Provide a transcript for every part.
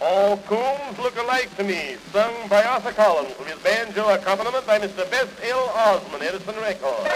All coons look alike to me, sung by Arthur Collins with his banjo accompaniment by Mr. Bess L. Osmond, Edison Records.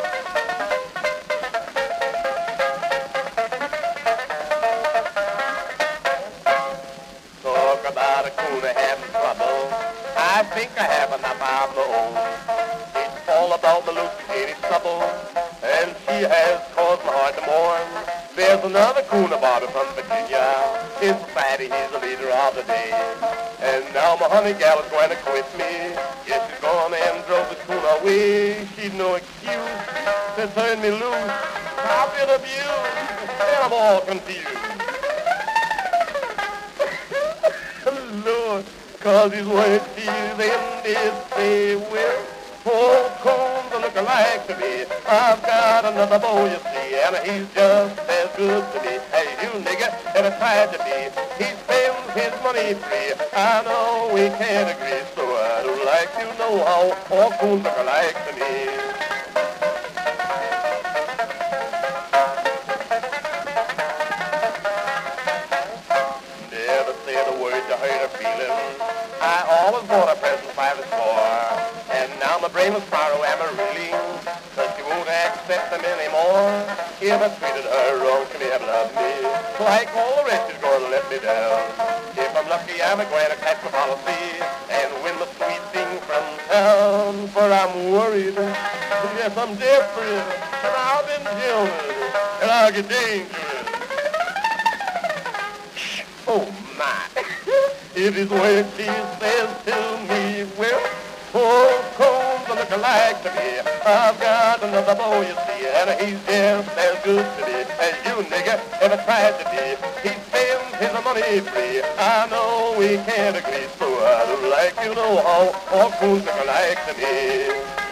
Talk about a coon having trouble. I think I have enough of my own. It's all about the look in his trouble, and she has caused my heart to mourn. There's another coon about her from Virginia. In society, he's the leader of the day. And now my honey gal is going to quit me. Yes, she's gone and drove the coon away. She'd no excuse to turn me loose. I've been abused, and I'm all confused. Lord, 'cause his words she's ended say, well, old coons are looking like to me. I've got another boy, you see, and he's just as good to me as you, nigga, and a tragedy. He spends his money free. I know we can't agree, so I'd like to know how all coons look alike to me. Never say the words you hurt her feelings. I always bought a present by the store, and now my brain was sorrow am a reeling, 'cause she won't accept them anymore. If I treated her wrong, she may have loved me. Like all the rest, she's gonna let me down. If I'm lucky, I'm going to catch my policy and win the sweet thing from town. For I'm worried, yes, I'm desperate, and I've been jealous, and I'll get dangerous. Oh, my. It is what she says to me. Well, old coons are looking like to me. I've got another boy, you see, and he's just as good to me as you, nigga, and a tragedy. He spends his money free. I know we can't agree, so I'd like to know how all coons look alike to me.